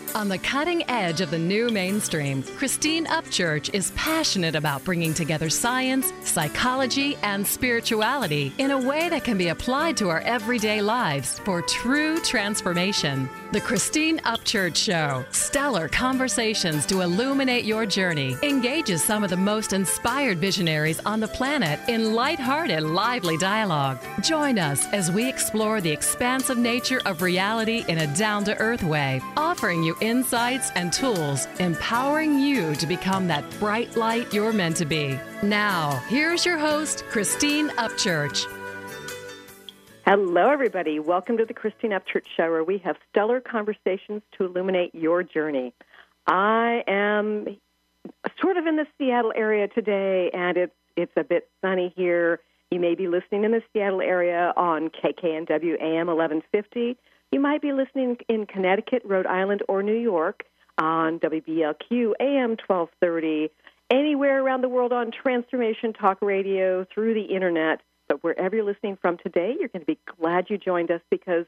On the cutting edge of the new mainstream, Christine Upchurch is passionate about bringing together science, psychology, and spirituality in a way that can be applied to our everyday lives for true transformation. The Christine Upchurch Show, stellar conversations to illuminate your journey, engages some of the most inspired visionaries on the planet in lighthearted, lively dialogue. Join us as we explore the expansive nature of reality in a down-to-earth way, offering you insights and tools, empowering you to become that bright light you're meant to be. Now, here's your host, Christine Upchurch. Hello, everybody. Welcome to the Christine Upchurch Show, where we have stellar conversations to illuminate your journey. I am sort of in the Seattle area today, and it's a bit sunny here. You may be listening in the Seattle area on KKNW AM 1150. You might be listening in Connecticut, Rhode Island, or New York on WBLQ AM 1230, anywhere around the world on Transformation Talk Radio, through the Internet. But wherever you're listening from today, you're going to be glad you joined us, because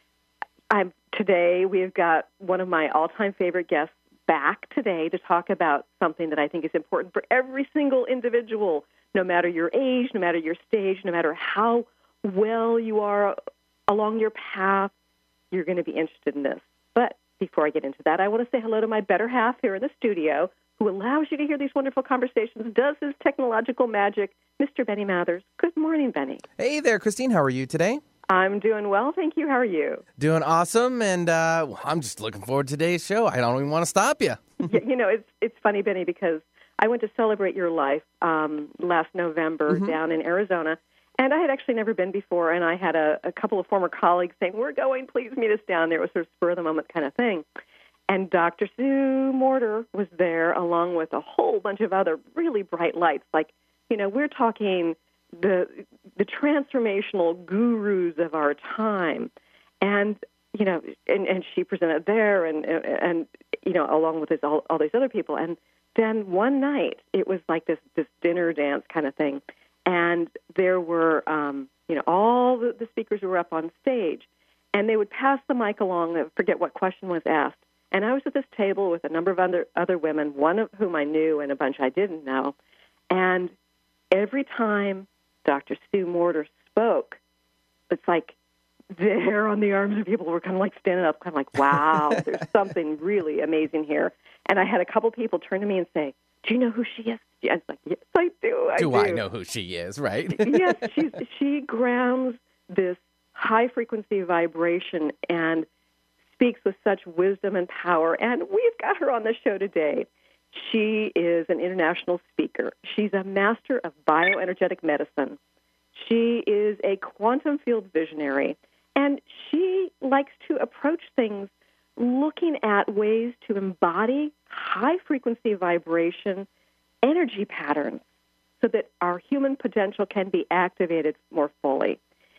today we've got one of my all-time favorite guests back today to talk about something that I think is important for every single individual, no matter your age, no matter your stage, no matter how well you are along your path. You're going to be interested in this. But before I get into that, I want to say hello to my better half here in the studio, who allows you to hear these wonderful conversations, does his technological magic, Mr. Benny Mathers. Good morning, Benny. Hey there, Christine. How are you today? I'm doing well, thank you. How are you? Doing awesome, and I'm just looking forward to today's show. I don't even want to stop you. It's funny, Benny, because I went to celebrate your life last November down in Arizona. And I had actually never been before, and I had a couple of former colleagues saying, "We're going, please meet us down there." It was sort of spur-of-the-moment kind of thing. And Dr. Sue Morter was there, along with a whole bunch of other really bright lights. Like, we're talking the transformational gurus of our time. And, and she presented there, and along with all these other people. And then one night, it was like this dinner dance kind of thing. And there were, all the speakers were up on stage, and they would pass the mic along. I forget what question was asked. And I was at this table with a number of other women, one of whom I knew and a bunch I didn't know. And every time Dr. Sue Morter spoke, it's like there on the arms of people were kind of like standing up, kind of like, wow, there's something really amazing here. And I had a couple people turn to me and say, "Do you know who she is?" I was like, "Yes, I do. Do I know who she is, right?" Yes, she grounds this high-frequency vibration and speaks with such wisdom and power. And we've got her on the show today. She is an international speaker. She's a master of bioenergetic medicine. She is a quantum field visionary. And she likes to approach things looking at ways to embody high-frequency vibration energy patterns so that our human potential can be activated more fully.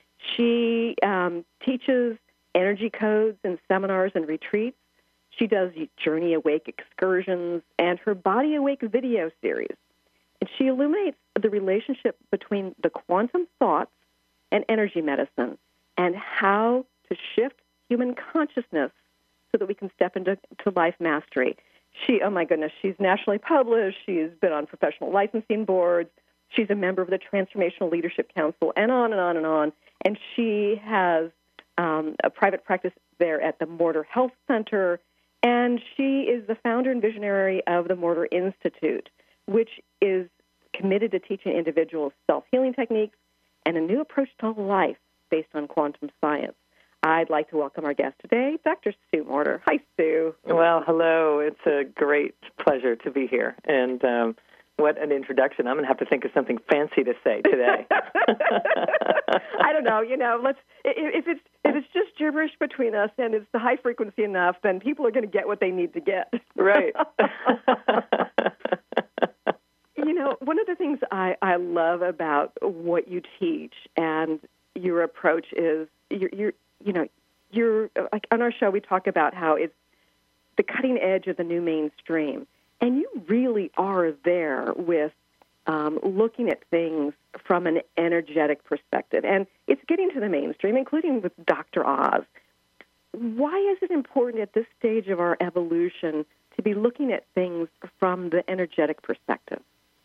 She teaches energy codes in seminars and retreats. She does Journey Awake excursions and her Body Awake video series. And she illuminates the relationship between the quantum thoughts and energy medicine and how to shift human consciousness so that we can step into life mastery. Oh my goodness, she's nationally published. She's been on professional licensing boards. She's a member of the Transformational Leadership Council, and on and on and on. And she has a private practice there at the Morter Health Center. And she is the founder and visionary of the Morter Institute, which is committed to teaching individuals self-healing techniques and a new approach to life based on quantum science. I'd like to welcome our guest today, Dr. Sue Morter. Hi, Sue. Well, hello. It's a great pleasure to be here. And what an introduction. I'm going to have to think of something fancy to say today. I don't know. If it's just gibberish between us and it's the high frequency enough, then people are going to get what they need to get. Right. One of the things I love about what you teach and your approach is you're like on our show we talk about how it's the cutting edge of the new mainstream, and you really are there with looking at things from an energetic perspective, and it's getting to the mainstream, including with Dr. Oz. why is it important at this stage of our evolution to be looking at things from the energetic perspective?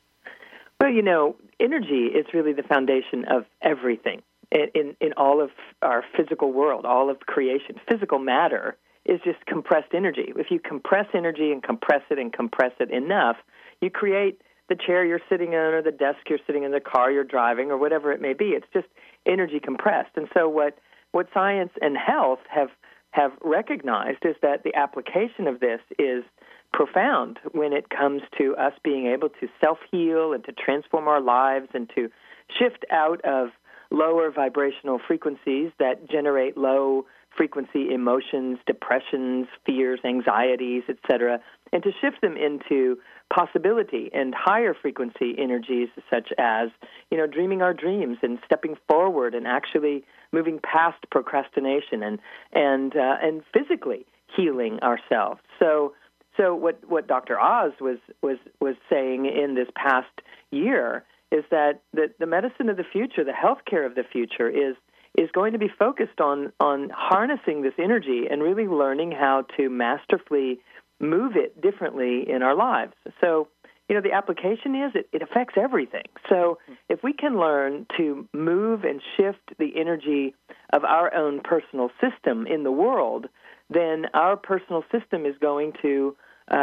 Well, energy is really the foundation of everything in all of our physical world, all of creation. Physical matter is just compressed energy. If you compress energy and compress it enough, you create the chair you're sitting in or the desk you're sitting in, the car you're driving, or whatever it may be. It's just energy compressed. And so what science and health have recognized is that the application of this is profound when it comes to us being able to self-heal and to transform our lives and to shift out of lower vibrational frequencies that generate low-frequency emotions, depressions, fears, anxieties, etc., and to shift them into possibility and higher frequency energies such as, dreaming our dreams and stepping forward and actually moving past procrastination and physically healing ourselves. So what Dr. Oz was saying in this past year is that the medicine of the future, the healthcare of the future, is going to be focused on harnessing this energy and really learning how to masterfully move it differently in our lives. So, the application is it affects everything. So if we can learn to move and shift the energy of our own personal system in the world, then our personal system is going to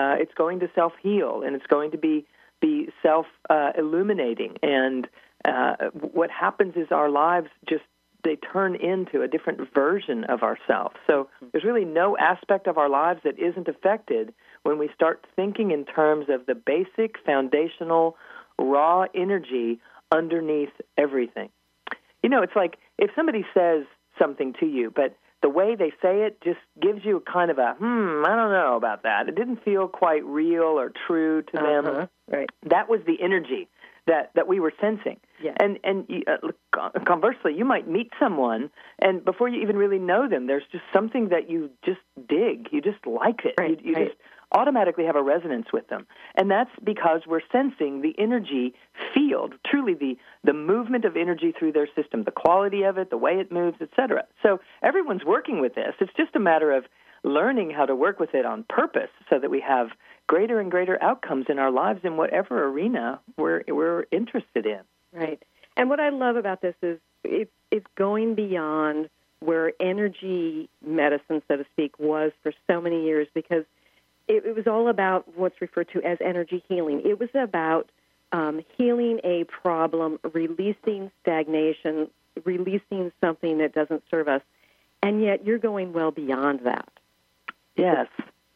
self-heal, and it's going to be self-illuminating. And what happens is our lives they turn into a different version of ourselves. So there's really no aspect of our lives that isn't affected when we start thinking in terms of the basic, foundational, raw energy underneath everything. It's like if somebody says something to you, but the way they say it just gives you kind of a, I don't know about that. It didn't feel quite real or true to them. Right. That was the energy that we were sensing. Yes. And conversely, you might meet someone, and before you even really know them, there's just something that you just dig. You just like it. Right. You just automatically have a resonance with them. And that's because we're sensing the energy field, truly the movement of energy through their system, the quality of it, the way it moves, etc. So everyone's working with this. It's just a matter of learning how to work with it on purpose so that we have greater and greater outcomes in our lives in whatever arena we're interested in. Right. And what I love about this is it's going beyond where energy medicine, so to speak, was for so many years, because it was all about what's referred to as energy healing. It was about healing a problem, releasing stagnation, releasing something that doesn't serve us, and yet you're going well beyond that. Yes.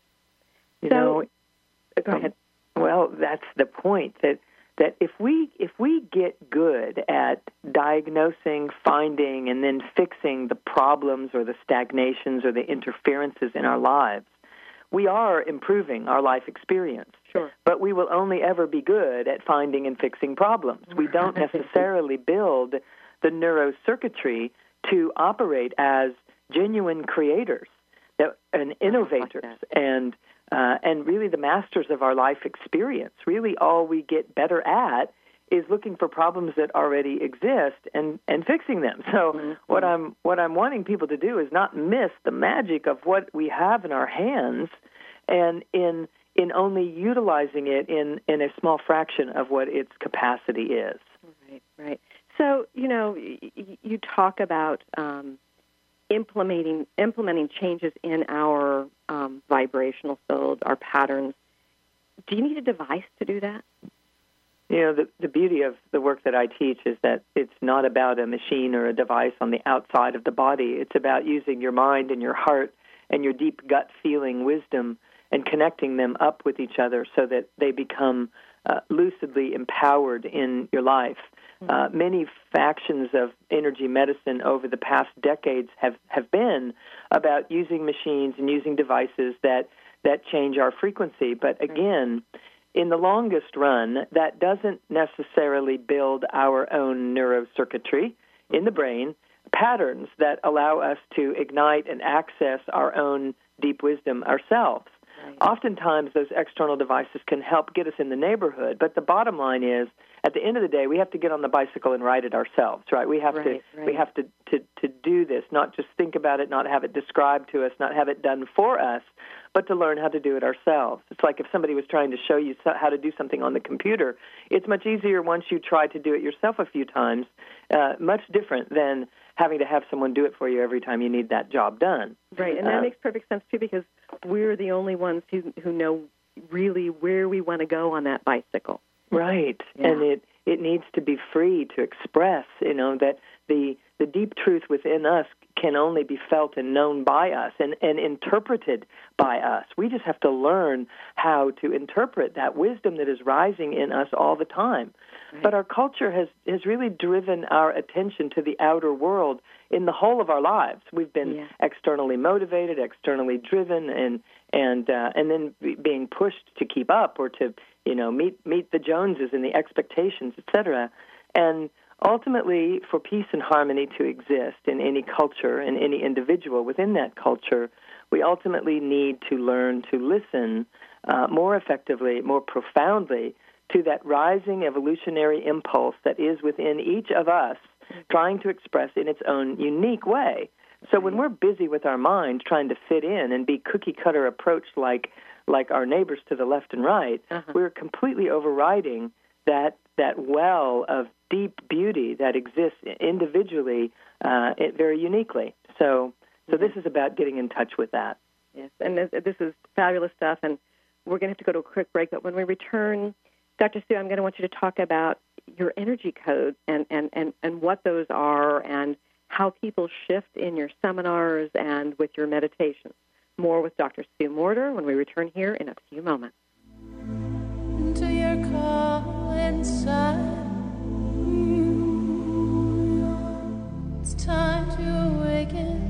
Go ahead. Well, that's the point, that if we get good at diagnosing, finding, and then fixing the problems or the stagnations or the interferences in our lives, we are improving our life experience. Sure. But we will only ever be good at finding and fixing problems. We don't necessarily build the neurocircuitry to operate as genuine creators and innovators and really the masters of our life experience. Really all we get better at is looking for problems that already exist and fixing them. So what I'm wanting people to do is not miss the magic of what we have in our hands, and in only utilizing it in a small fraction of what its capacity is. Right. So, you talk about implementing changes in our vibrational field, our patterns. Do you need a device to do that? The beauty of the work that I teach is that it's not about a machine or a device on the outside of the body. It's about using your mind and your heart and your deep gut feeling wisdom and connecting them up with each other so that they become lucidly empowered in your life. Many factions of energy medicine over the past decades have been about using machines and using devices that change our frequency. But again, in the longest run, that doesn't necessarily build our own neurocircuitry in the brain, patterns that allow us to ignite and access our own deep wisdom ourselves. oftentimes those external devices can help get us in the neighborhood. But the bottom line is, at the end of the day, we have to get on the bicycle and ride it ourselves, right? We have to do this, not just think about it, not have it described to us, not have it done for us, but to learn how to do it ourselves. It's like if somebody was trying to show you how to do something on the computer. It's much easier once you try to do it yourself a few times, much different than having to have someone do it for you every time you need that job done. Right, and that makes perfect sense, too, because we're the only ones who know really where we want to go on that bicycle. Right, yeah. And it needs to be free to express, that the deep truth within us can only be felt and known by us and interpreted by us. We just have to learn how to interpret that wisdom that is rising in us all the time. Right. But our culture has really driven our attention to the outer world in the whole of our lives. We've been externally motivated, externally driven, and then being pushed to keep up or to meet the Joneses and the expectations, etc. And ultimately, for peace and harmony to exist in any culture and any individual within that culture, we ultimately need to learn to listen more effectively, more profoundly to that rising evolutionary impulse that is within each of us, trying to express in its own unique way. So when we're busy with our minds trying to fit in and be cookie-cutter approached like our neighbors to the left and right, we're completely overriding that well of deep beauty that exists individually very uniquely. So this is about getting in touch with that. Yes, and this is fabulous stuff, and we're going to have to go to a quick break, but when we return, Dr. Sue, I'm going to want you to talk about your energy codes and what those are and how people shift in your seminars and with your meditations. More with Dr. Sue Morter when we return here in a few moments. Into your call inside, it's time to awaken.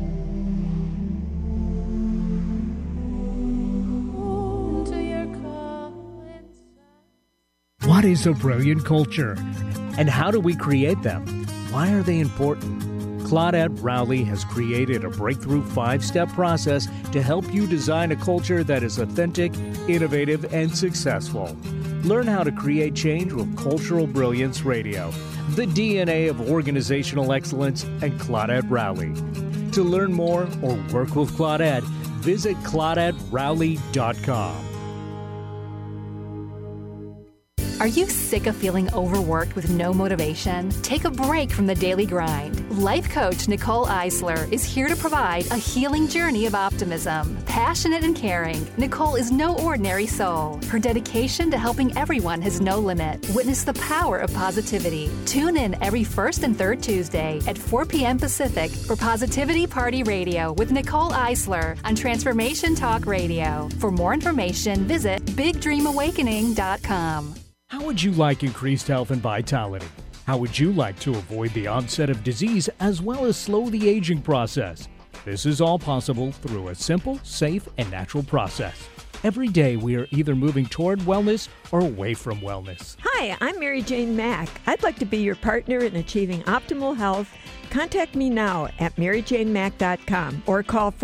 Into your call inside. What is a brilliant culture? And how do we create them? Why are they important? Claudette Rowley has created a breakthrough 5-step process to help you design a culture that is authentic, innovative, and successful. Learn how to create change with Cultural Brilliance Radio, the DNA of organizational excellence, and Claudette Rowley. To learn more or work with Claudette, visit ClaudetteRowley.com. Are you sick of feeling overworked with no motivation? Take a break from the daily grind. Life coach Nicole Eisler is here to provide a healing journey of optimism. Passionate and caring, Nicole is no ordinary soul. Her dedication to helping everyone has no limit. Witness the power of positivity. Tune in every first and third Tuesday at 4 p.m. Pacific for Positivity Party Radio with Nicole Eisler on Transformation Talk Radio. For more information, visit BigDreamAwakening.com. How would you like increased health and vitality? How would you like to avoid the onset of disease as well as slow the aging process? This is all possible through a simple, safe, and natural process. Every day we are either moving toward wellness or away from wellness. Hi, I'm Mary Jane Mack. I'd like to be your partner in achieving optimal health. Contact me now at MaryJaneMack.com or call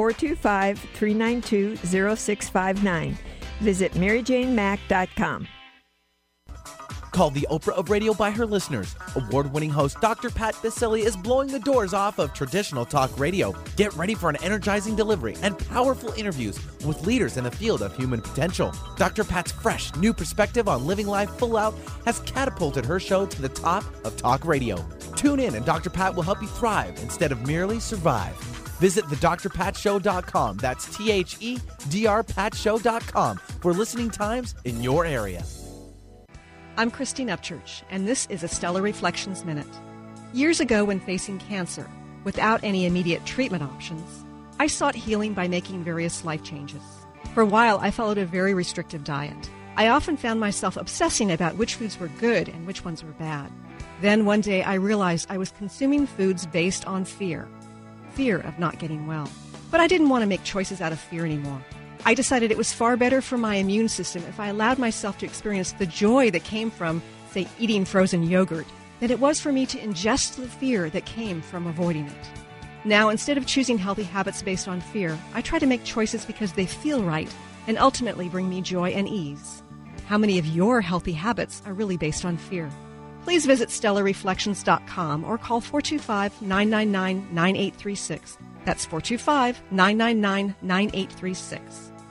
425-392-0659. Visit MaryJaneMack.com. Called the Oprah of radio by her listeners. Award-winning host Dr. Pat Baccili is blowing the doors off of traditional talk radio. Get ready for an energizing delivery and powerful interviews with leaders in the field of human potential. Dr. Pat's fresh, new perspective on living life full out has catapulted her show to the top of talk radio. Tune in and Dr. Pat will help you thrive instead of merely survive. Visit thedrpatshow.com. That's THEDRPatShow.com for listening times in your area. I'm Christine Upchurch, and this is a Stellar Reflections Minute. Years ago, when facing cancer, without any immediate treatment options, I sought healing by making various life changes. For a while, I followed a very restrictive diet. I often found myself obsessing about which foods were good and which ones were bad. Then one day, I realized I was consuming foods based on fear of not getting well. But I didn't want to make choices out of fear anymore. I decided it was far better for my immune system if I allowed myself to experience the joy that came from, say, eating frozen yogurt, than it was for me to ingest the fear that came from avoiding it. Now, instead of choosing healthy habits based on fear, I try to make choices because they feel right and ultimately bring me joy and ease. How many of your healthy habits are really based on fear? Please visit StellarReflections.com or call 425-999-9836. That's 425-999-9836.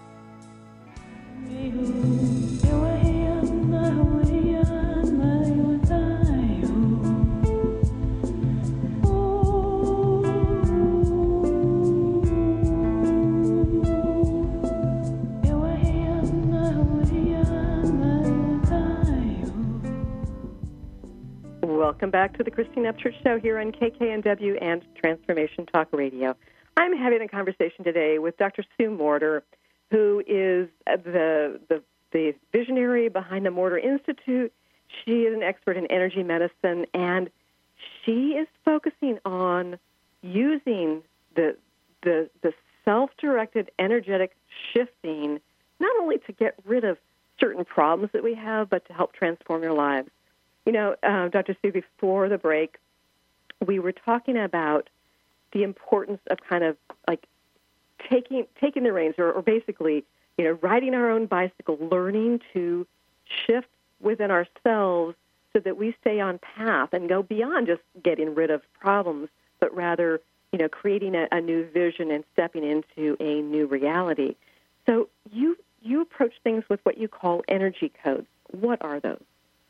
Welcome back to the Christine Upchurch Show here on KKNW and Transformation Talk Radio. I'm having a conversation today with Dr. Sue Morter, who is the visionary behind the Morter Institute. She is an expert in energy medicine, and she is focusing on using the self-directed energetic shifting not only to get rid of certain problems that we have, but to help transform your lives. You know, Dr. Sue, before the break, we were talking about the importance of kind of like taking the reins, or basically, you know, riding our own bicycle, learning to shift within ourselves so that we stay on path and go beyond just getting rid of problems, but rather, you know, creating a new vision and stepping into a new reality. So you approach things with what you call energy codes. What are those?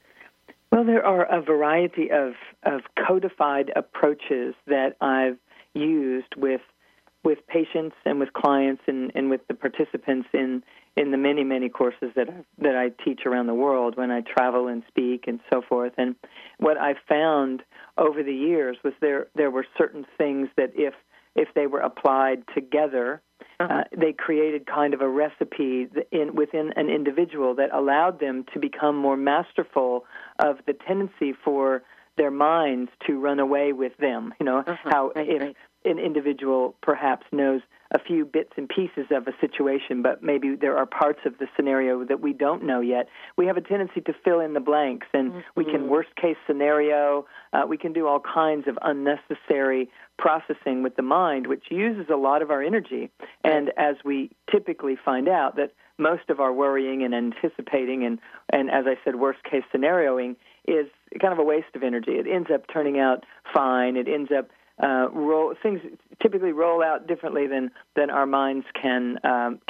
Well, there are a variety of codified approaches that I've used with patients and with clients and with the participants in the many, many courses that I teach around the world when I travel and speak and so forth. And what I found over the years was there were certain things that if they were applied together, they created kind of a recipe within an individual that allowed them to become more masterful of the tendency for their minds to run away with them. You know, an individual perhaps knows a few bits and pieces of a situation, but maybe there are parts of the scenario that we don't know yet. We have a tendency to fill in the blanks, and we can worst-case scenario. We can do all kinds of unnecessary processing with the mind, which uses a lot of our energy. And as we typically find out that most of our worrying and anticipating and as I said, worst-case scenarioing is kind of a waste of energy. It ends up turning out fine. It ends up things typically roll out differently than our minds can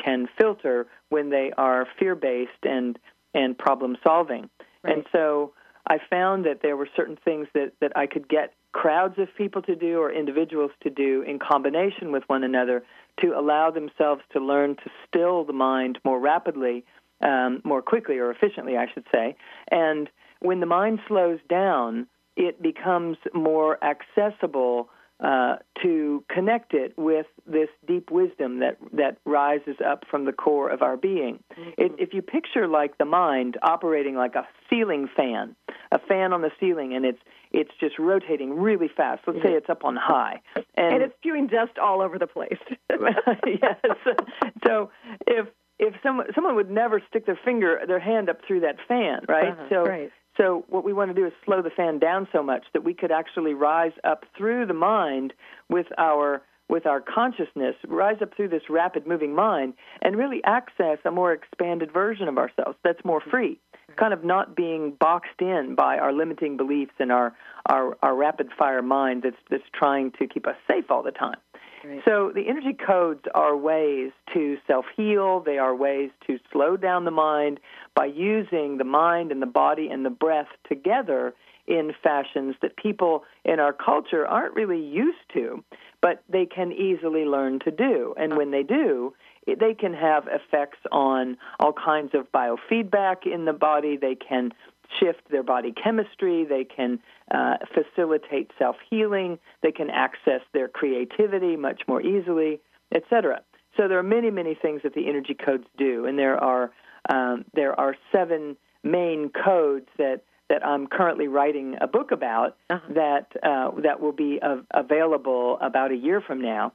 filter when they are fear-based and problem-solving. Right. And so I found that there were certain things that I could get crowds of people to do or individuals to do in combination with one another to allow themselves to learn to still the mind more rapidly, more quickly or efficiently, I should say. And when the mind slows down, it becomes more accessible to connect it with this deep wisdom that rises up from the core of our being. If you picture like the mind operating like a ceiling fan, a fan on the ceiling, and it's just rotating really fast. Let's say it's up on high. And it's spewing dust all over the place. Yes. So if someone would never stick their hand up through that fan, right? So what we want to do is slow the fan down so much that we could actually rise up through the mind with our consciousness, rise up through this rapid-moving mind, and really access a more expanded version of ourselves that's more free, kind of not being boxed in by our limiting beliefs and our rapid-fire mind that's trying to keep us safe all the time. Right. So the energy codes are ways to self-heal. They are ways to slow down the mind by using the mind and the body and the breath together in fashions that people in our culture aren't really used to, but they can easily learn to do. And when they do, they can have effects on all kinds of biofeedback in the body. They can shift their body chemistry. They can facilitate self-healing. They can access their creativity much more easily, etc. So there are many, many things that the energy codes do, and there are 7 main codes that I'm currently writing a book about that will be available about a year from now.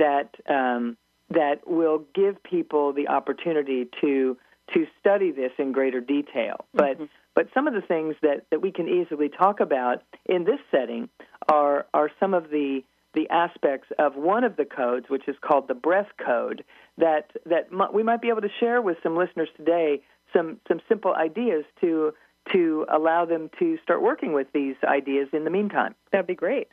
That will give people the opportunity to study this in greater detail. But some of the things that we can easily talk about in this setting are some of the the aspects of one of the codes, which is called the breath code, that we might be able to share with some listeners today some simple ideas to allow them to start working with these ideas in the meantime. That'd be great.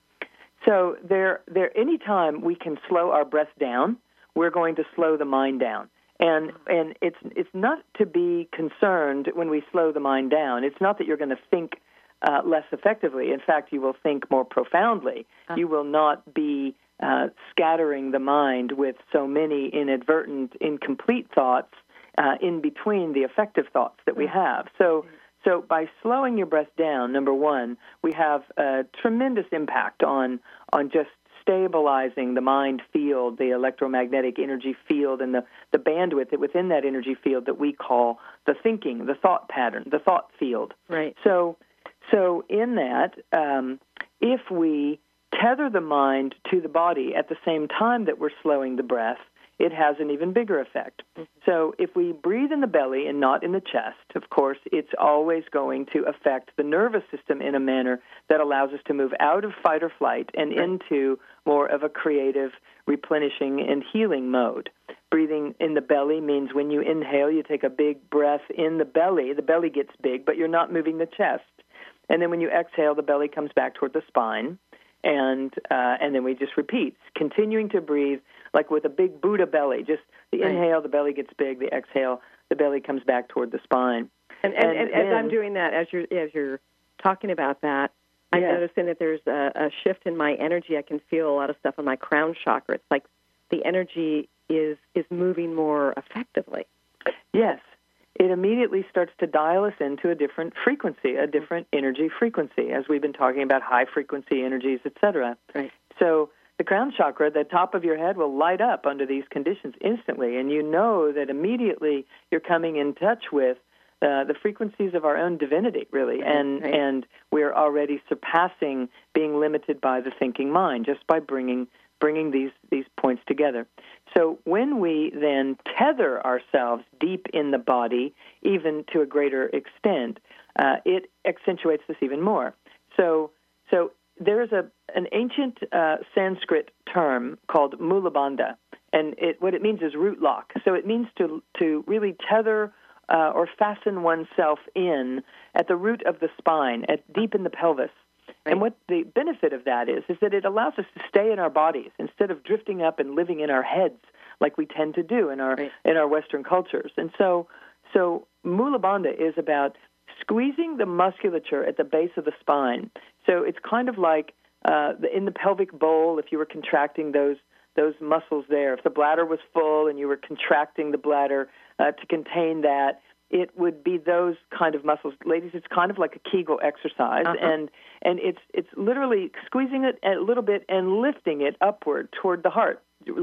So any time we can slow our breath down, we're going to slow the mind down. And it's not to be concerned when we slow the mind down. It's not that you're going to think less effectively. In fact, you will think more profoundly. You will not be scattering the mind with so many inadvertent, incomplete thoughts in between the effective thoughts that we have. So by slowing your breath down, number one, we have a tremendous impact on just stabilizing the mind field, the electromagnetic energy field, and the bandwidth within that energy field that we call the thinking, the thought pattern, the thought field. Right. So in that, if we tether the mind to the body at the same time that we're slowing the breath, it has an even bigger effect. So if we breathe in the belly and not in the chest, of course, it's always going to affect the nervous system in a manner that allows us to move out of fight or flight and into more of a creative, replenishing, and healing mode. Breathing in the belly means when you inhale, you take a big breath in the belly gets big, but you're not moving the chest. And then when you exhale, the belly comes back toward the spine, and then we just repeat, continuing to breathe like with a big Buddha belly. Just the inhale, the belly gets big. The exhale, the belly comes back toward the spine. And as I'm doing that, as you're talking about that, I'm noticing that there's a shift in my energy. I can feel a lot of stuff in my crown chakra. It's like the energy is moving more effectively. Yes. It immediately starts to dial us into a different frequency, a different energy frequency, as we've been talking about high-frequency energies, et cetera. Right. So the crown chakra, the top of your head, will light up under these conditions instantly, and you know that immediately you're coming in touch with the frequencies of our own divinity, really, and we're already surpassing being limited by the thinking mind just by bringing these points together. So when we then tether ourselves deep in the body, even to a greater extent, it accentuates this even more. So there is an ancient Sanskrit term called mulabandha, and what it means is root lock. So it means to really tether or fasten oneself in at the root of the spine, deep in the pelvis. Right. And what the benefit of that is that it allows us to stay in our bodies instead of drifting up and living in our heads like we tend to do in our Western cultures. And so mulabandha is about squeezing the musculature at the base of the spine. So it's kind of like in the pelvic bowl, if you were contracting those muscles there. If the bladder was full and you were contracting the bladder to contain that, it would be those kind of muscles. Ladies, it's kind of like a Kegel exercise, and it's literally squeezing it a little bit and lifting it upward toward the heart,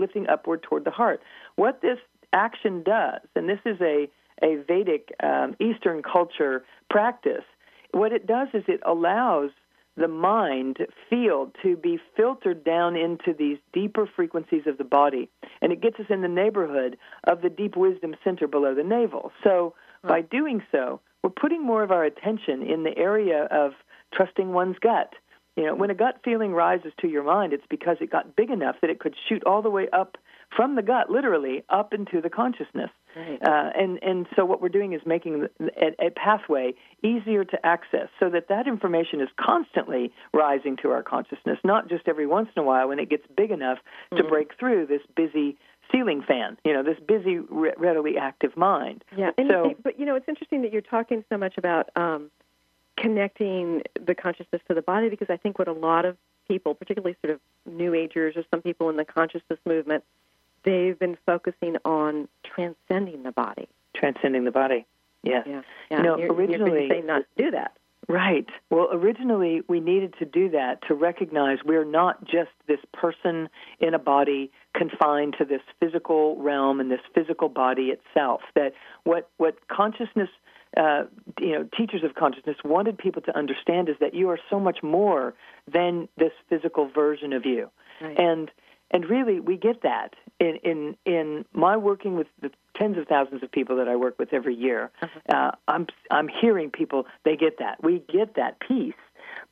What this action does, and this is a Vedic Eastern culture practice, what it does is it allows the mind field to be filtered down into these deeper frequencies of the body, and it gets us in the neighborhood of the deep wisdom center below the navel. So by doing so, we're putting more of our attention in the area of trusting one's gut. You know, when a gut feeling rises to your mind, it's because it got big enough that it could shoot all the way up from the gut, literally, up into the consciousness. Right. And so what we're doing is making a pathway easier to access so that information is constantly rising to our consciousness, not just every once in a while when it gets big enough to break through this busy ceiling fan, this busy, readily active mind. Yeah, but it's interesting that you're talking so much about connecting the consciousness to the body, because I think what a lot of people, particularly sort of New Agers or some people in the consciousness movement, they've been focusing on transcending the body. Transcending the body, yes. Yeah. Originally, you're saying not to do that. Right. Well, originally we needed to do that to recognize we're not just this person in a body confined to this physical realm and this physical body itself. That what consciousness, teachers of consciousness wanted people to understand is that you are so much more than this physical version of you. Right. And really, we get that in my working with the tens of thousands of people that I work with every year. I'm hearing people, they get that. We get that piece.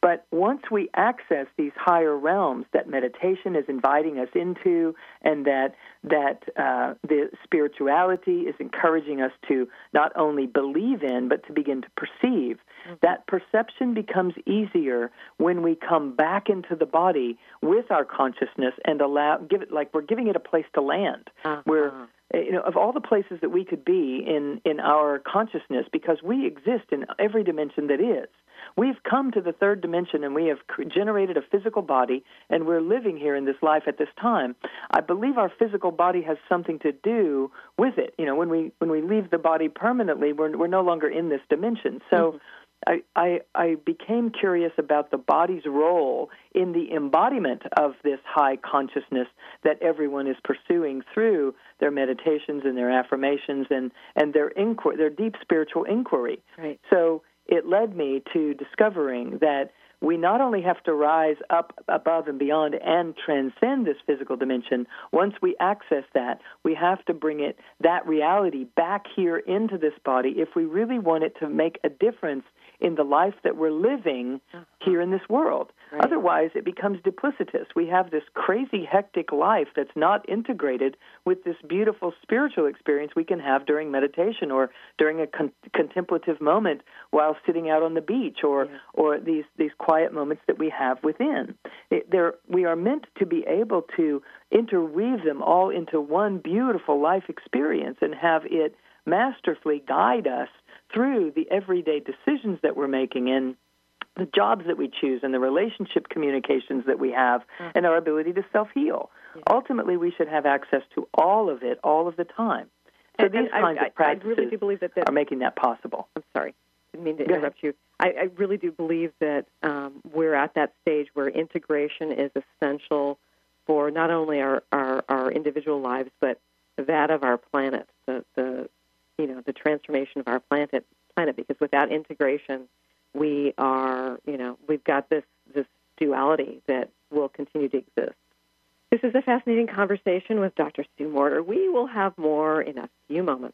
But once we access these higher realms that meditation is inviting us into, and that the spirituality is encouraging us to not only believe in, but to begin to perceive, that perception becomes easier when we come back into the body with our consciousness and give it like we're giving it a place to land. We're of all the places that we could be in our consciousness, because we exist in every dimension that is. We've come to the third dimension, and we have generated a physical body, and we're living here in this life at this time. I believe our physical body has something to do with it. When we leave the body permanently, we're no longer in this dimension. So I became curious about the body's role in the embodiment of this high consciousness that everyone is pursuing through their meditations and their affirmations and their deep spiritual inquiry. Right. So it led me to discovering that we not only have to rise up above and beyond and transcend this physical dimension. Once we access that, we have to bring that reality back here into this body if we really want it to make a difference in the life that we're living here in this world. Right. Otherwise, it becomes duplicitous. We have this crazy, hectic life that's not integrated with this beautiful spiritual experience we can have during meditation or during a contemplative moment while sitting out on the beach or these quiet moments that we have within. We are meant to be able to interweave them all into one beautiful life experience and have it masterfully guide us through the everyday decisions that we're making and the jobs that we choose and the relationship communications that we have and our ability to self-heal. Yeah. Ultimately, we should have access to all of it all of the time. So these kinds of practices I really do believe that are making that possible. I'm sorry. I didn't mean to interrupt you. I really do believe that we're at that stage where integration is essential for not only our individual lives, but that of our planet, the transformation of our planet, because without integration, we've got this duality that will continue to exist. This is a fascinating conversation with Dr. Sue Morter. We will have more in a few moments.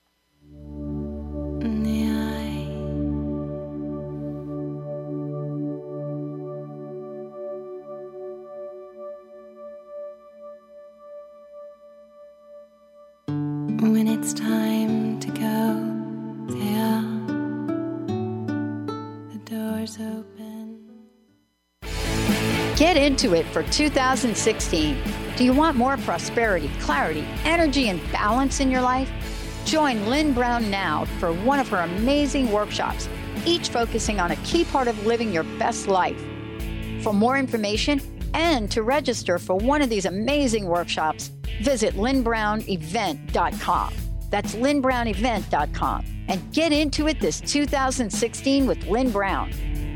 When it's time to go, the door's open. Get into it for 2016. Do you want more prosperity, clarity, energy, and balance in your life? Join Lynn Brown now for one of her amazing workshops, each focusing on a key part of living your best life. For more information and to register for one of these amazing workshops, visit lynnbrownevent.com. That's lynnbrownevent.com. And get into it this 2016 with Lynn Brown.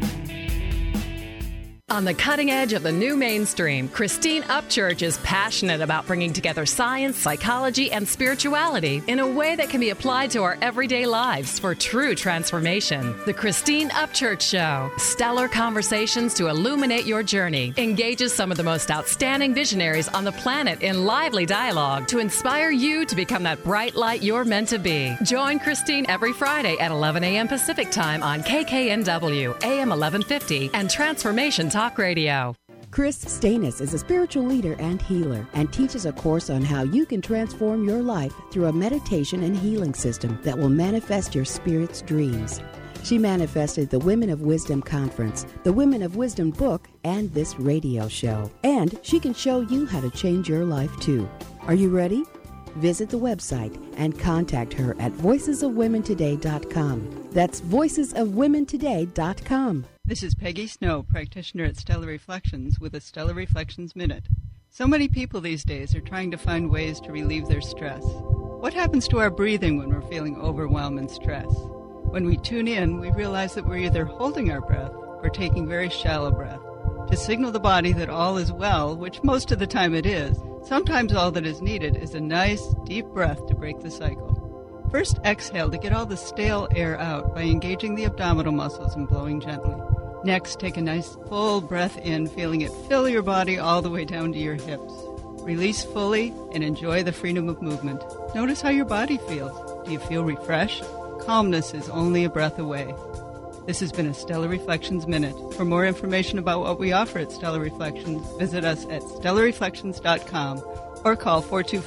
On the cutting edge of the new mainstream, Christine Upchurch is passionate about bringing together science, psychology, and spirituality in a way that can be applied to our everyday lives for true transformation. The Christine Upchurch Show, stellar conversations to illuminate your journey, engages some of the most outstanding visionaries on the planet in lively dialogue to inspire you to become that bright light you're meant to be. Join Christine every Friday at 11 a.m. Pacific Time on KKNW, AM 1150, and Transformation Talk Radio. Chris Stanis is a spiritual leader and healer and teaches a course on how you can transform your life through a meditation and healing system that will manifest your spirit's dreams. She manifested the Women of Wisdom Conference, the Women of Wisdom book, and this radio show. And she can show you how to change your life too. Are you ready? Visit the website and contact her at voicesofwomentoday.com. That's voicesofwomentoday.com. This is Peggy Snow, practitioner at Stellar Reflections with a Stellar Reflections Minute. So many people these days are trying to find ways to relieve their stress. What happens to our breathing when we're feeling overwhelmed and stress? When we tune in, we realize that we're either holding our breath or taking very shallow breath to signal the body that all is well, which most of the time it is. Sometimes all that is needed is a nice, deep breath to break the cycle. First, exhale to get all the stale air out by engaging the abdominal muscles and blowing gently. Next, take a nice full breath in, feeling it fill your body all the way down to your hips. Release fully and enjoy the freedom of movement. Notice how your body feels. Do you feel refreshed? Calmness is only a breath away. This has been a Stellar Reflections Minute. For more information about what we offer at Stellar Reflections, visit us at stellarreflections.com or call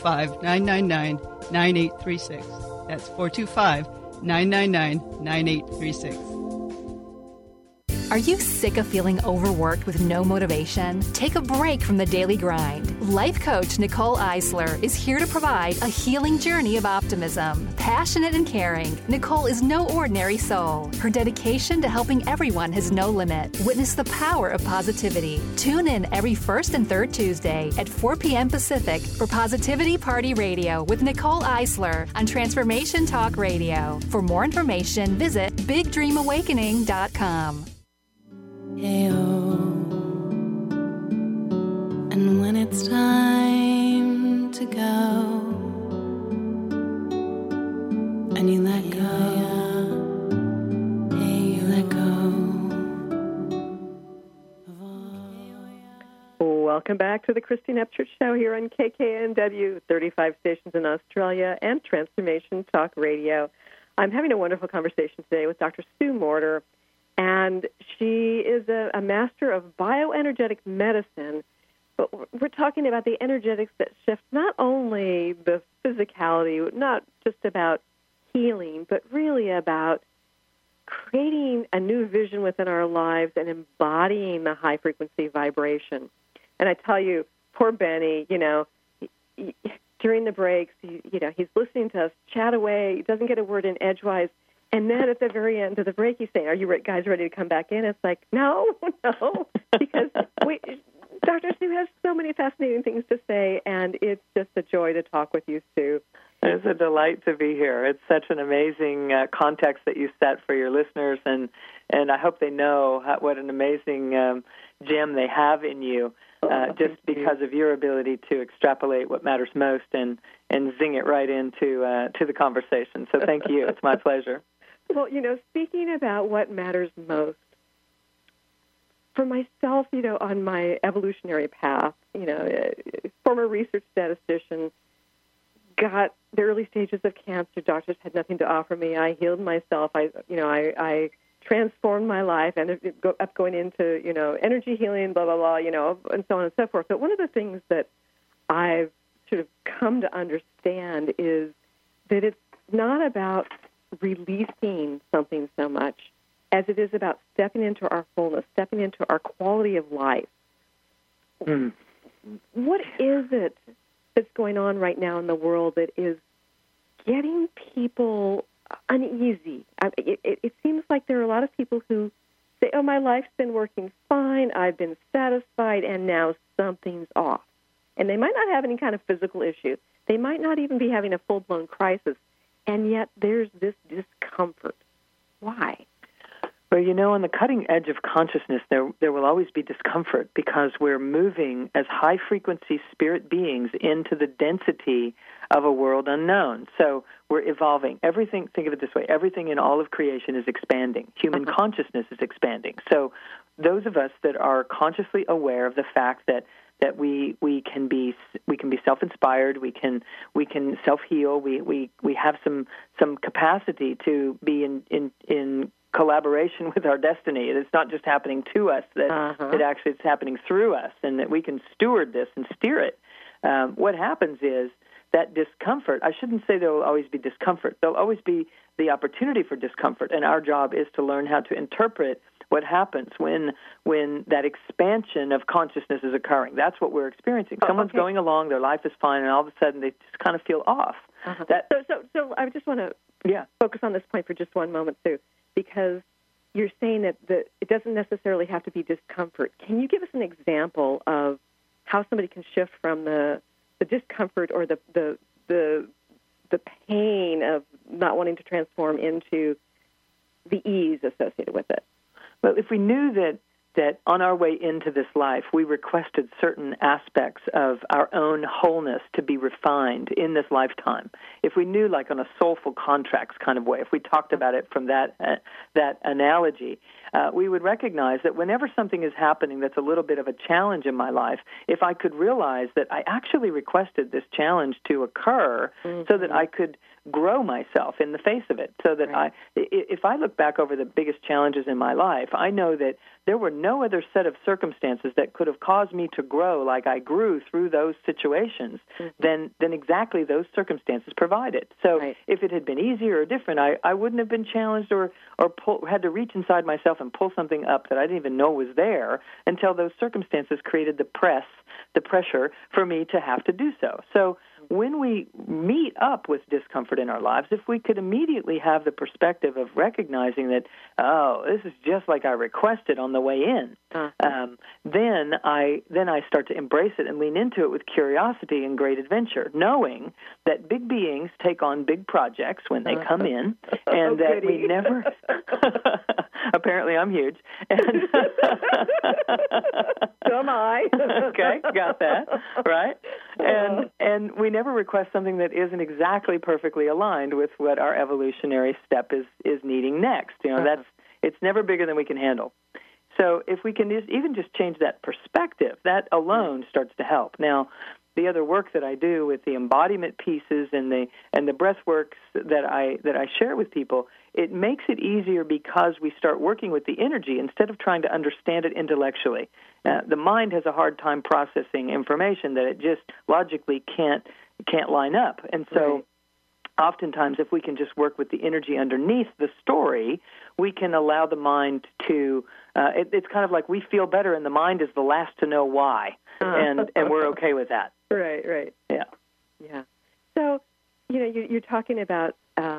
425-999-9836. That's 425-999-9836. Are you sick of feeling overworked with no motivation? Take a break from the daily grind. Life coach Nicole Eisler is here to provide a healing journey of optimism. Passionate and caring, Nicole is no ordinary soul. Her dedication to helping everyone has no limit. Witness the power of positivity. Tune in every first and third Tuesday at 4 p.m. Pacific for Positivity Party Radio with Nicole Eisler on Transformation Talk Radio. For more information, visit BigDreamAwakening.com. Hey-oh. And when it's time to go and you let go, you let go. Welcome back to the Christine Upchurch Show here on KKNW, 35 stations in Australia, and Transformation Talk Radio. I'm having a wonderful conversation today with Dr. Sue Morter, and she is a master of bioenergetic medicine, but we're talking about the energetics that shift not only the physicality, not just about healing, but really about creating a new vision within our lives and embodying the high-frequency vibration. And I tell you, poor Benny, during the breaks, he's listening to us chat away. He doesn't get a word in edgewise. And then at the very end of the break, he's saying, "Are you guys ready to come back in?" It's like, no, because Dr. Sue has so many fascinating things to say, and it's just a joy to talk with you, Sue. It's a delight to be here. It's such an amazing context that you set for your listeners, and I hope they know what an amazing gem they have in you, just because of your ability to extrapolate what matters most and zing it right into to the conversation. So thank you. It's my pleasure. Well, speaking about what matters most, for myself, on my evolutionary path, former research statistician, got the early stages of cancer. Doctors had nothing to offer me. I healed myself. I transformed my life, and up going into, energy healing, blah, blah, blah, and so on and so forth. But one of the things that I've sort of come to understand is that it's not about releasing something so much as it is about stepping into our fullness, stepping into our quality of life. What is it that's going on right now in the world that is getting people uneasy? It seems like there are a lot of people who say, "Oh, my life's been working fine, I've been satisfied, and now something's off." And they might not have any kind of physical issue. They might not even be having a full-blown crisis. And yet there's this discomfort. Why? Well, on the cutting edge of consciousness, there will always be discomfort because we're moving as high-frequency spirit beings into the density of a world unknown. So we're evolving. Everything, think of it this way, everything in all of creation is expanding. Human consciousness is expanding. So those of us that are consciously aware of the fact that we can be self-inspired, we can self-heal, we have some capacity to be in collaboration with our destiny. It's not just happening to us, that actually it's happening through us, and that we can steward this and steer it. What happens is that discomfort, I shouldn't say there will always be discomfort. There'll always be the opportunity for discomfort, and our job is to learn how to interpret what happens when that expansion of consciousness is occurring. That's what we're experiencing. Someone's going along, their life is fine, and all of a sudden they just kind of feel off. So I just want to focus on this point for just one moment, Sue, because you're saying that it doesn't necessarily have to be discomfort. Can you give us an example of how somebody can shift from the discomfort or the pain of not wanting to transform into the ease associated with it? Well, if we knew that on our way into this life, we requested certain aspects of our own wholeness to be refined in this lifetime, if we knew, like on a soulful contracts kind of way, if we talked about it from that analogy, we would recognize that whenever something is happening that's a little bit of a challenge in my life, if I could realize that I actually requested this challenge to occur so that I could grow myself in the face of it. So that if I look back over the biggest challenges in my life, I know that there were no other set of circumstances that could have caused me to grow like I grew through those situations than exactly those circumstances provided. So if it had been easier or different, I wouldn't have been challenged or had to reach inside myself and pull something up that I didn't even know was there until those circumstances created the pressure for me to have to do so. So when we meet up with discomfort in our lives, if we could immediately have the perspective of recognizing that, oh, this is just like I requested on the way in, then I start to embrace it and lean into it with curiosity and great adventure, knowing that big beings take on big projects when they come in, and that we never. Apparently, I'm huge. And so am I. Okay, got that right. And we never request something that isn't exactly perfectly aligned with what our evolutionary step is needing next. It's never bigger than we can handle. So if we can even just change that perspective, that alone starts to help. Now, the other work that I do with the embodiment pieces and the breath works that I share with people, it makes it easier because we start working with the energy instead of trying to understand it intellectually. The mind has a hard time processing information that it just logically can't line up, and so. Oftentimes, if we can just work with the energy underneath the story, we can allow the mind to, it's kind of like we feel better and the mind is the last to know why, and we're okay with that. Right. Yeah. So, you're talking about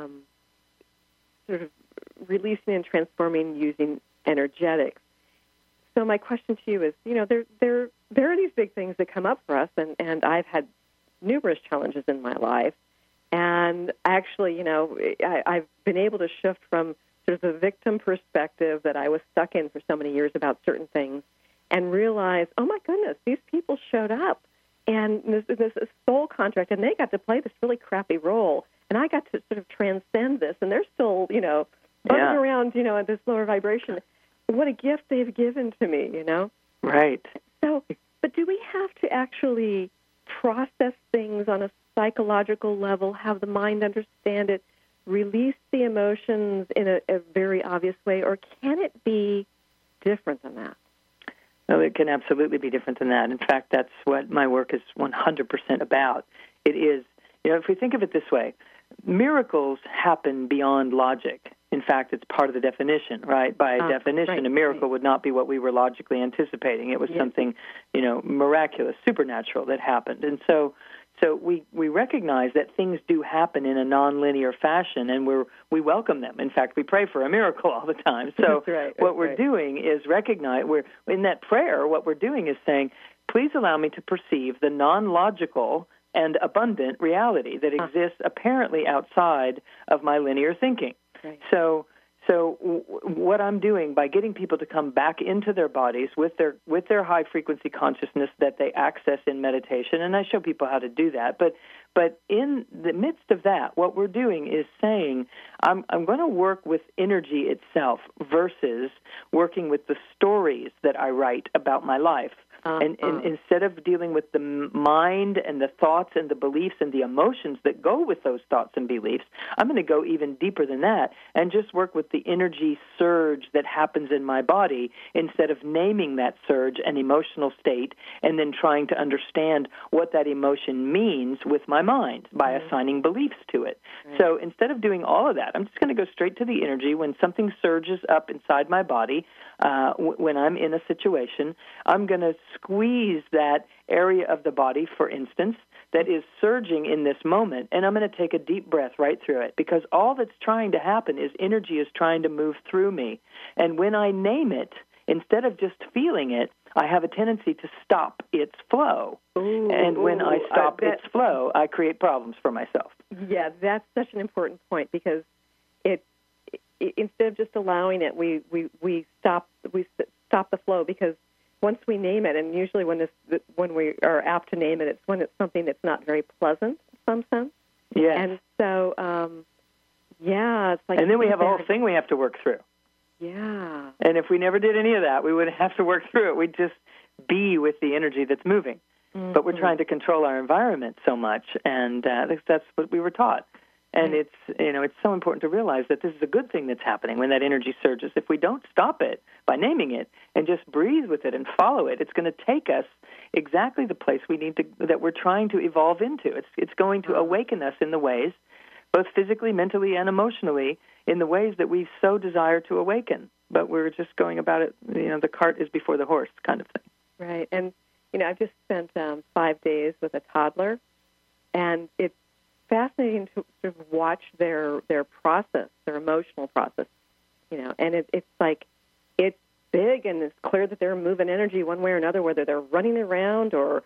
sort of releasing and transforming using energetics. So my question to you is, there are these big things that come up for us, and I've had numerous challenges in my life. And actually, I've been able to shift from sort of the victim perspective that I was stuck in for so many years about certain things and realize, oh, my goodness, these people showed up and this soul contract, and they got to play this really crappy role. And I got to sort of transcend this, and they're still, buzzing around, at this lower vibration. What a gift they've given to me, Right. So, but do we have to actually process things on a psychological level, have the mind understand it, release the emotions in a very obvious way, or can it be different than that? No, it can absolutely be different than that. In fact, that's what my work is 100% about. It is, if we think of it this way, miracles happen beyond logic. In fact, it's part of the definition, right? By definition, a miracle would not be what we were logically anticipating. It was something, miraculous, supernatural that happened. And so we recognize that things do happen in a nonlinear fashion, and we welcome them. In fact, we pray for a miracle all the time. So what we're doing is recognize, in that prayer, what we're doing is saying, please allow me to perceive the non-logical and abundant reality that exists apparently outside of my linear thinking. Right. So what I'm doing by getting people to come back into their bodies with their high frequency consciousness that they access in meditation, and I show people how to do that. But in the midst of that, what we're doing is saying, I'm going to work with energy itself versus working with the stories that I write about my life. And instead of dealing with the mind and the thoughts and the beliefs and the emotions that go with those thoughts and beliefs, I'm going to go even deeper than that and just work with the energy surge that happens in my body instead of naming that surge an emotional state and then trying to understand what that emotion means with my mind by assigning beliefs to it. Right. So instead of doing all of that, I'm just going to go straight to the energy. When something surges up inside my body, when I'm in a situation, I'm going to squeeze that area of the body, for instance, that is surging in this moment, and I'm going to take a deep breath right through it, because all that's trying to happen is energy is trying to move through me. And when I name it, instead of just feeling it, I have a tendency to stop its flow. And when I stop its flow, I create problems for myself. Yeah, that's such an important point, because instead of just allowing it, we stop the flow, because once we name it, and usually when we are apt to name it, it's when it's something that's not very pleasant in some sense. Yeah. And so, it's like. And then we have a whole thing we have to work through. Yeah. And if we never did any of that, we wouldn't have to work through it. We'd just be with the energy that's moving. Mm-hmm. But we're trying to control our environment so much, and that's what we were taught. And it's so important to realize that this is a good thing that's happening when that energy surges. If we don't stop it by naming it and just breathe with it and follow it, it's going to take us exactly the place we need to, that we're trying to evolve into. It's going to awaken us in the ways, both physically, mentally, and emotionally, in the ways that we so desire to awaken. But we're just going about it, the cart is before the horse kind of thing. Right. And, I've just spent 5 days with a toddler, and it's fascinating to sort of watch their process, their emotional process, and it's like, it's big, and it's clear that they're moving energy one way or another, whether they're running around or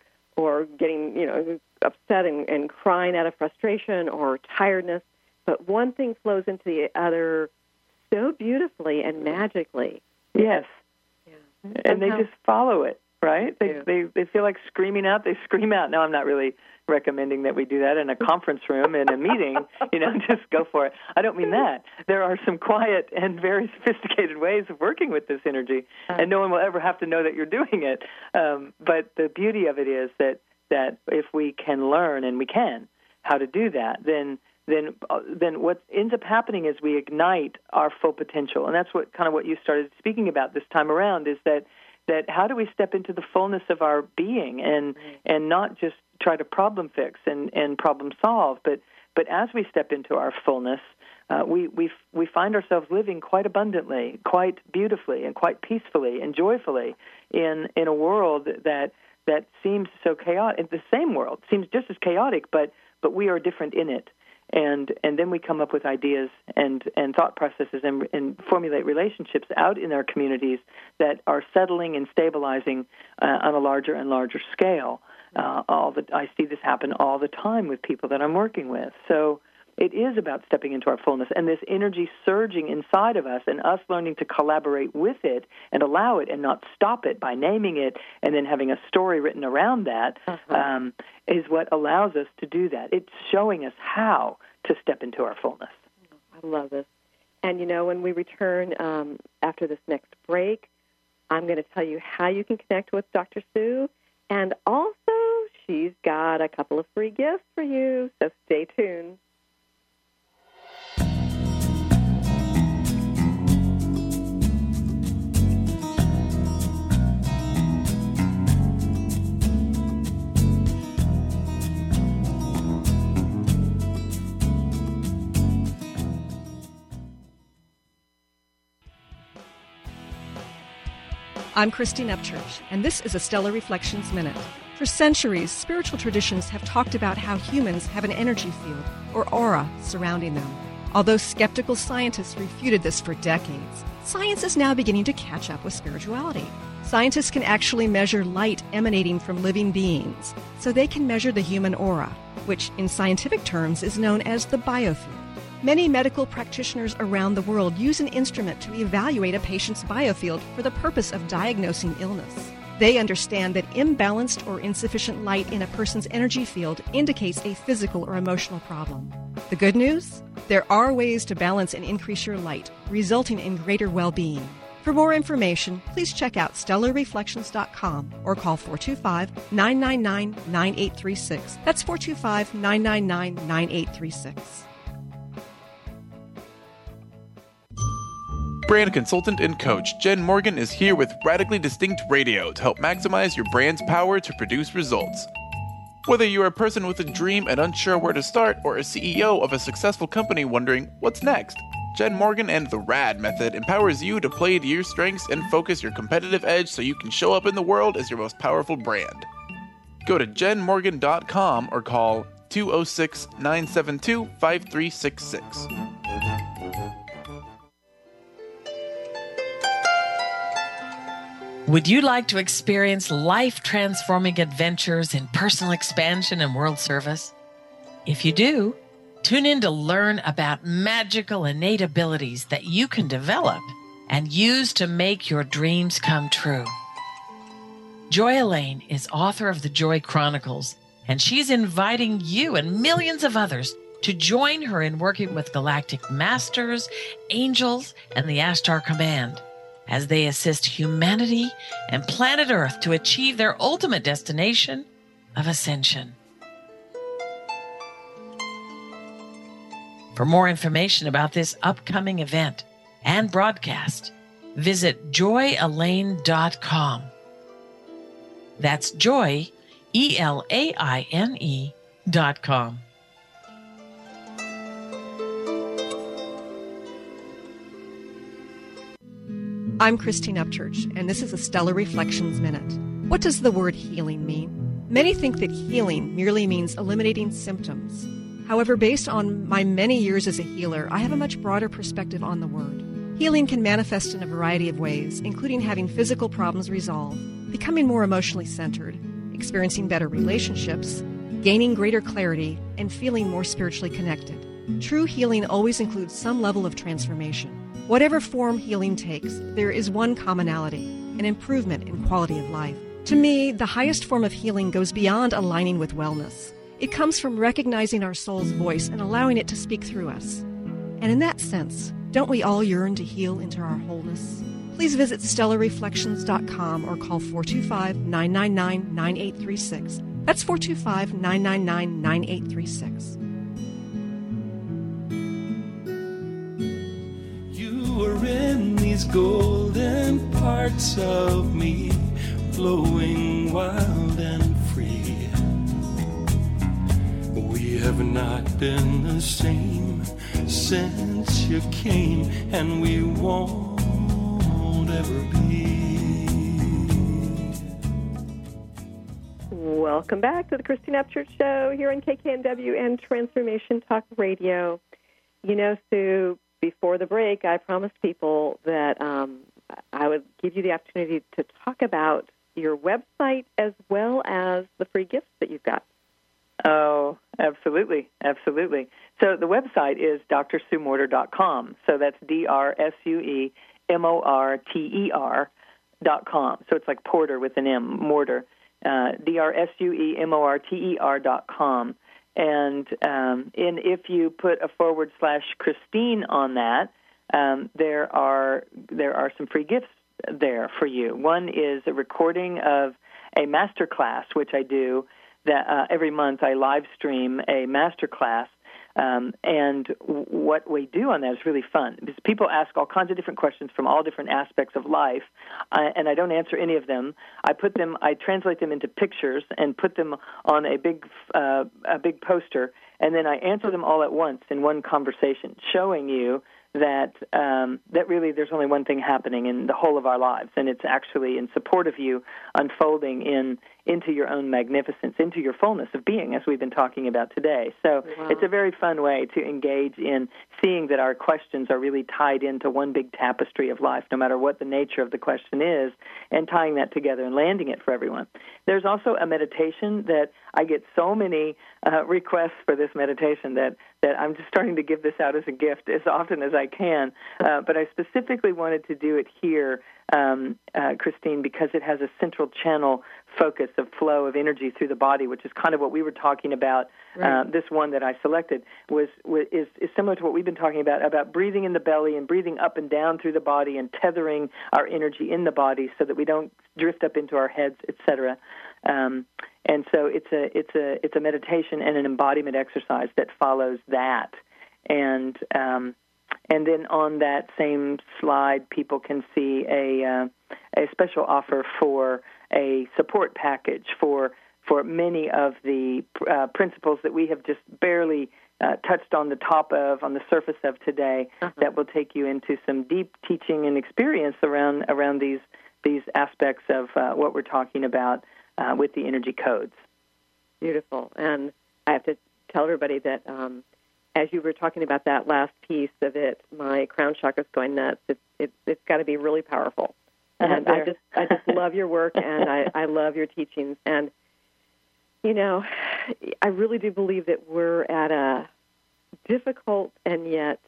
getting, upset and crying out of frustration or tiredness. But one thing flows into the other so beautifully and magically. Yes. Yeah. And they just follow it, right? They feel like screaming out. They scream out. Now, I'm not really recommending that we do that in a conference room, in a meeting, just go for it. I don't mean that. There are some quiet and very sophisticated ways of working with this energy, and no one will ever have to know that you're doing it. But the beauty of it is that if we can learn, and we can, how to do that, then what ends up happening is we ignite our full potential. And that's what you started speaking about this time around, is that how do we step into the fullness of our being and not just try to problem fix and problem solve, but as we step into our fullness, we find ourselves living quite abundantly, quite beautifully, and quite peacefully and joyfully in a world that seems so chaotic. The same world seems just as chaotic, but we are different in it. And then we come up with ideas and thought processes and formulate relationships out in our communities that are settling and stabilizing on a larger and larger scale. I see this happen all the time with people that I'm working with. So it is about stepping into our fullness and this energy surging inside of us, and us learning to collaborate with it and allow it and not stop it by naming it and then having a story written around that, is what allows us to do that. It's showing us how to step into our fullness. I love this. And, when we return after this next break, I'm going to tell you how you can connect with Dr. Sue. And also, she's got a couple of free gifts for you, so stay tuned. I'm Christine Upchurch, and this is a Stellar Reflections Minute. For centuries, spiritual traditions have talked about how humans have an energy field, or aura, surrounding them. Although skeptical scientists refuted this for decades, science is now beginning to catch up with spirituality. Scientists can actually measure light emanating from living beings, so they can measure the human aura, which in scientific terms is known as the biofield. Many medical practitioners around the world use an instrument to evaluate a patient's biofield for the purpose of diagnosing illness. They understand that imbalanced or insufficient light in a person's energy field indicates a physical or emotional problem. The good news? There are ways to balance and increase your light, resulting in greater well-being. For more information, please check out stellarreflections.com or call 425-999-9836. That's 425-999-9836. Brand consultant and coach Jen Morgan is here with Radically Distinct Radio to help maximize your brand's power to produce results. Whether you're a person with a dream and unsure where to start, or a CEO of a successful company wondering what's next, Jen Morgan and the RAD method empowers you to play to your strengths and focus your competitive edge so you can show up in the world as your most powerful brand. Go to jenmorgan.com or call 206-972-5366. Would you like to experience life-transforming adventures in personal expansion and world service? If you do, tune in to learn about magical innate abilities that you can develop and use to make your dreams come true. Joy Elaine is author of the Joy Chronicles, and she's inviting you and millions of others to join her in working with galactic masters, angels, and the Ashtar Command as they assist humanity and planet Earth to achieve their ultimate destination of ascension. For more information about this upcoming event and broadcast, visit joyelaine.com. That's joy, ELAINE.com. I'm Christine Upchurch, and this is a Stellar Reflections Minute. What does the word healing mean? Many think that healing merely means eliminating symptoms. However, based on my many years as a healer, I have a much broader perspective on the word. Healing can manifest in a variety of ways, including having physical problems resolved, becoming more emotionally centered, experiencing better relationships, gaining greater clarity, and feeling more spiritually connected. True healing always includes some level of transformation. Whatever form healing takes, there is one commonality, an improvement in quality of life. To me, the highest form of healing goes beyond aligning with wellness. It comes from recognizing our soul's voice and allowing it to speak through us. And in that sense, don't we all yearn to heal into our wholeness? Please visit stellarreflections.com or call 425-999-9836. That's 425-999-9836. Are in these golden parts of me, flowing wild and free. We have not been the same since you came, and we won't ever be. Welcome back to the Christine Upchurch Show here on KKNW and Transformation Talk Radio. You know, Sue, before the break, I promised people that I would give you the opportunity to talk about your website as well as the free gifts that you've got. Oh, absolutely, absolutely. So the website is drsuemorter.com. So that's drsuemorter.com. So it's like Porter with an M, Morter. drsuemorter.com. And if you put a /Christine on that, there are some free gifts there for you. One is a recording of a master class, which I do. That every month I live stream a master class. And what we do on that is really fun because people ask all kinds of different questions from all different aspects of life, and I don't answer any of them. I translate them into pictures and put them on a big poster, and then I answer them all at once in one conversation, showing you that really there's only one thing happening in the whole of our lives, and it's actually in support of you unfolding into your own magnificence, into your fullness of being, as we've been talking about today. So It's a very fun way to engage in seeing that our questions are really tied into one big tapestry of life, no matter what the nature of the question is, and tying that together and landing it for everyone. There's also a meditation that I get so many requests for this meditation that I'm just starting to give this out as a gift as often as I can. But I specifically wanted to do it here, Christine, because it has a central channel focus of flow of energy through the body, which is kind of what we were talking about. Right. This one that I selected is similar to what we've been talking about breathing in the belly and breathing up and down through the body and tethering our energy in the body so that we don't drift up into our heads, etc. And so it's a meditation and an embodiment exercise that follows that. And then on that same slide, people can see a special offer for a support package for many of the principles that we have just barely touched on the surface of today. That will take you into some deep teaching and experience around these aspects of what we're talking about with the energy codes. Beautiful. And I have to tell everybody that as you were talking about that last piece of it, my crown chakra's going nuts. It's got to be really powerful. And I just love your work, and I love your teachings. And, you know, I really do believe that we're at a difficult and yet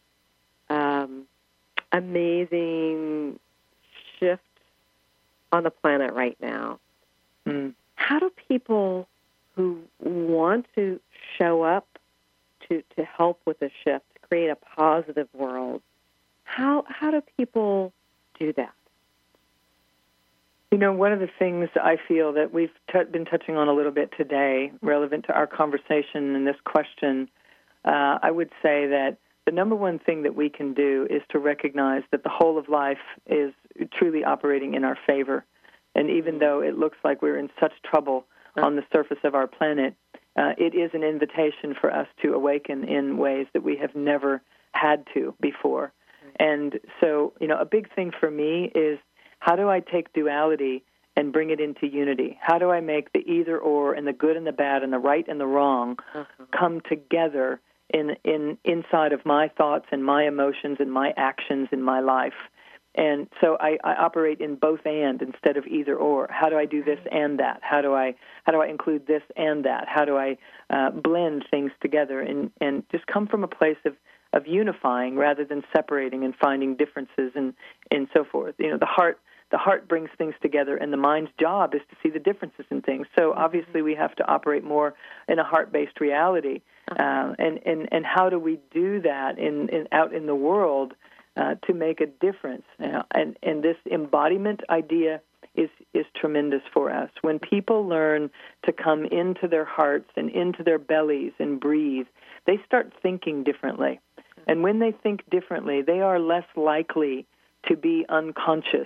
amazing shift on the planet right now. Mm. How do people who want to show up to help with the shift, create a positive world, how do people do that? You know, one of the things I feel that we've been touching on a little bit today, relevant to our conversation and this question, I would say that the number one thing that we can do is to recognize that the whole of life is truly operating in our favor. And even though it looks like we're in such trouble on the surface of our planet, it is an invitation for us to awaken in ways that we have never had to before. And so, a big thing for me is, how do I take duality and bring it into unity? How do I make the either or and the good and the bad and the right and the wrong come together inside of my thoughts and my emotions and my actions in my life? And so I operate in both and instead of either or. How do I do this and that? How do I include this and that? How do I blend things together and just come from a place of unifying rather than separating and finding differences and so forth? The heart brings things together, and the mind's job is to see the differences in things. So obviously we have to operate more in a heart-based reality. And how do we do that out in the world to make a difference? And this embodiment idea is tremendous for us. When people learn to come into their hearts and into their bellies and breathe, they start thinking differently. And when they think differently, they are less likely to be unconscious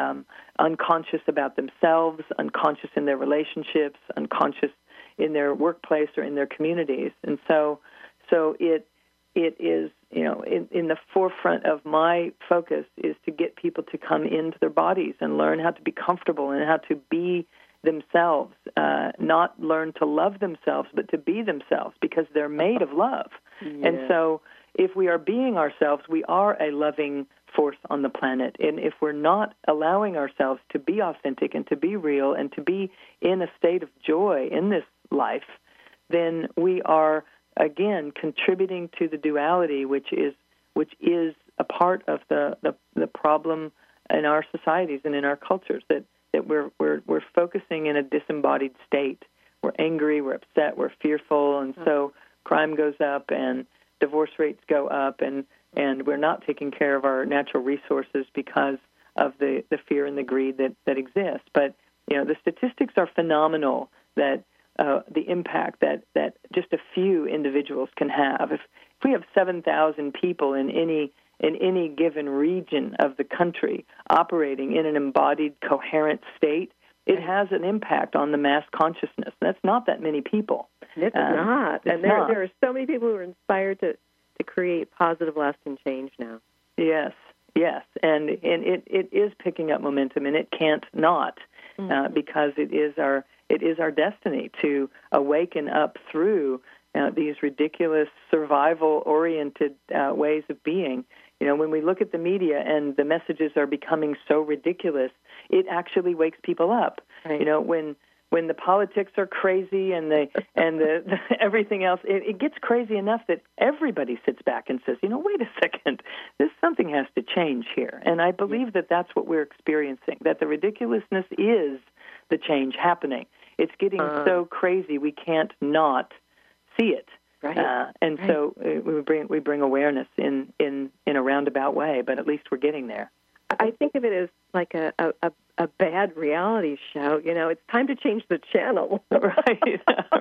about themselves, unconscious in their relationships, unconscious in their workplace or in their communities. And so it is, in the forefront of my focus is to get people to come into their bodies and learn how to be comfortable and how to be themselves, not learn to love themselves, but to be themselves, because they're made of love. Yeah. And so if we are being ourselves, we are a loving force on the planet. And if we're not allowing ourselves to be authentic and to be real and to be in a state of joy in this life, then we are, again, contributing to the duality, which is a part of the problem in our societies and in our cultures, that we're focusing in a disembodied state. We're angry, we're upset, we're fearful, and so crime goes up and divorce rates go up, and we're not taking care of our natural resources because of the fear and the greed that exists. But the statistics are phenomenal, that the impact that just a few individuals can have. If we have 7,000 people in any given region of the country operating in an embodied, coherent state, it has an impact on the mass consciousness. That's not that many people. It's not. And there are so many people who are inspired to create positive, lasting change now. Yes. And it is picking up momentum, and it can't not, because it is our destiny to awaken up through these ridiculous survival-oriented ways of being. When we look at the media and the messages are becoming so ridiculous, it actually wakes people up. Right. When the politics are crazy and the everything else, it gets crazy enough that everybody sits back and says, wait a second, something has to change here. And I believe that that's what we're experiencing, that the ridiculousness is the change happening. It's getting so crazy we can't not see it. Right. So we bring awareness in a roundabout way, but at least we're getting there. I think of it as like a bad reality show. It's time to change the channel. Right.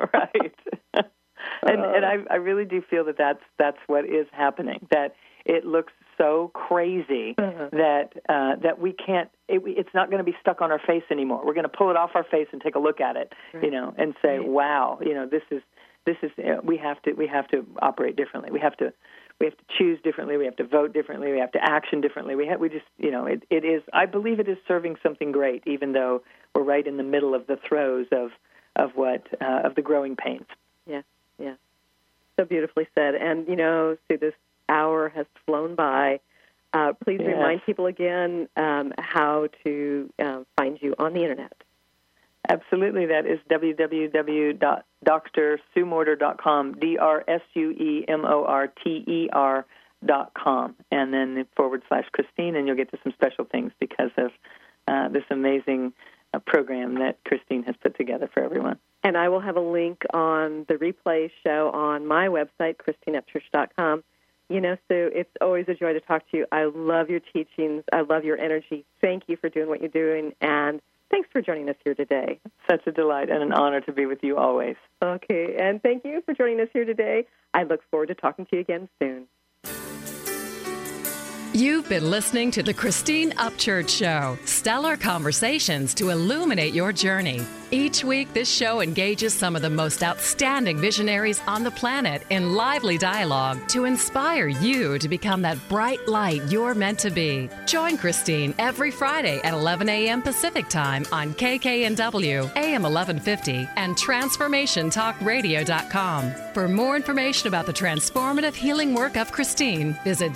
And I really do feel that's what is happening. That it looks so crazy that we can't. It's not going to be stuck on our face anymore. We're going to pull it off our face and take a look at it, and say, "Wow, this is." We have to operate differently. We have to choose differently. We have to vote differently. We have to action differently. It is. I believe it is serving something great, even though we're right in the middle of the throes of the growing pains. Yeah. So beautifully said. And Sue, this hour has flown by. Please remind people again how to find you on the internet. Absolutely. That is www.drsuemorter.com, DRSUEMORTER.com, and then /Christine, and you'll get to some special things because of this amazing program that Christine has put together for everyone. And I will have a link on the replay show on my website, ChristineUpchurch.com. Sue, it's always a joy to talk to you. I love your teachings. I love your energy. Thank you for doing what you're doing, and thanks for joining us here today. Such a delight and an honor to be with you always. Okay, and thank you for joining us here today. I look forward to talking to you again soon. You've been listening to The Christine Upchurch Show, stellar conversations to illuminate your journey. Each week, this show engages some of the most outstanding visionaries on the planet in lively dialogue to inspire you to become that bright light you're meant to be. Join Christine every Friday at 11 a.m. Pacific Time on KKNW, AM 1150, and TransformationTalkRadio.com. For more information about the transformative healing work of Christine, visit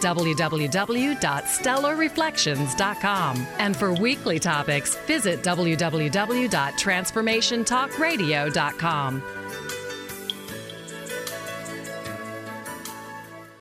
www.stellarreflections.com. And for weekly topics, visit www.transformationtalkradio.com.